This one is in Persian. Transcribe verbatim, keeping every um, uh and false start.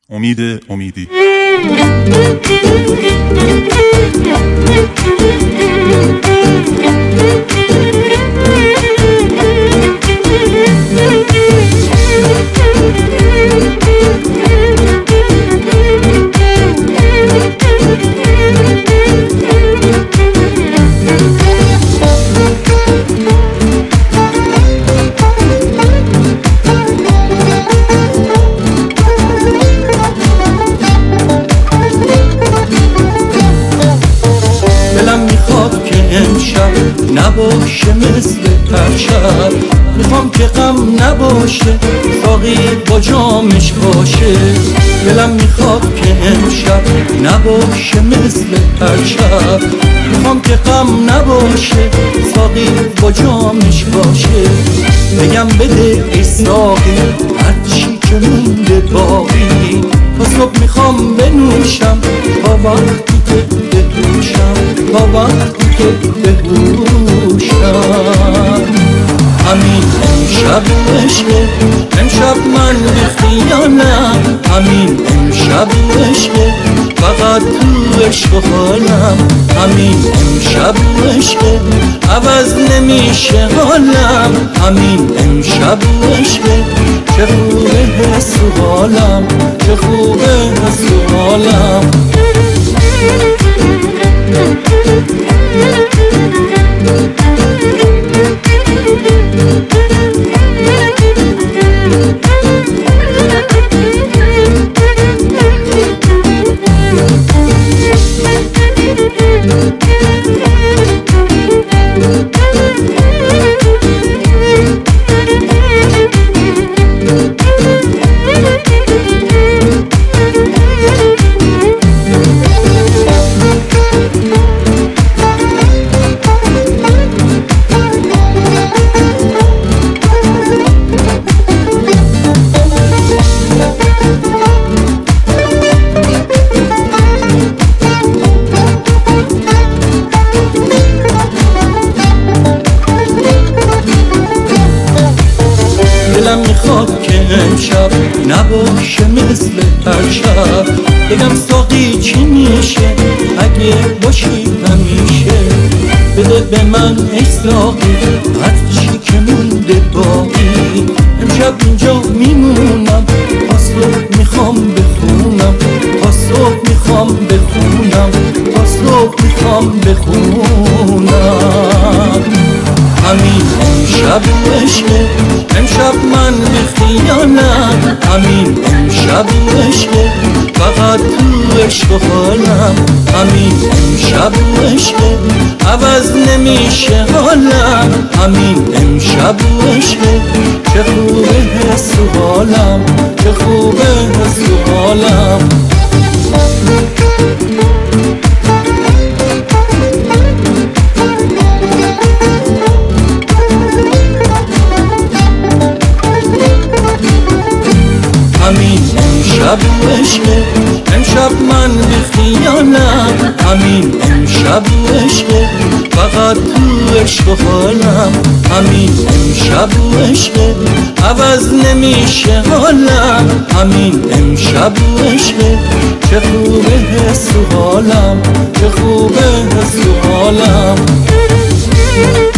امید امیدی. نباشه مثل پرشب، میخوام که غم نباشه، ساقی با جامش باشه. دلم میخواد که امشب نباشه مثل پرشب، میخوام که غم نباشه، ساقی با جامش باشه. بگم بده ای ساقی هرچی که مونده باقی، تا صبح میخوام بنوشم تا وقتی که بهوشم، تا وقتی که بهوشم. همین امشب عشقه، امشب من بی خیالم، همین امشب عشقه، فقط تو عشق و حالم. همین امشب عشقه، عوض نمیشه حالم. همین امشب عشقه، چه خوبه حس و حالم، چه خوبه حس و حالم. دلم میخواد که امشب نباشه مثل پرشب، بگم ساقی چی میشه اگه باشی همیشه. بده به من ای ساقی هرچی که مونده باقی، امشب اینجا میمونم تا صبح میخوام بخونم، تا صبح میخوام بخونم، تا صبح میخوام بخونم. همین امشب عشقه، امشب من بی خیالم. همین امشب عشقه، فقط تو عشق و حالم. همین امشب عشقه، عوض نمیشه حالم. همین امشب عشقه، چه خوبه حس و حالم، چه خوبه حس و حالم. همین امشب عشقه، امشب من بی خیالم. همین امشب عشقه، فقط تو عشق و حالم. همین امشب عشقه، عوض نمیشه حالم. همین امشب عشقه، چه خوبه حس و حالم، چه خوبه حس و حالم.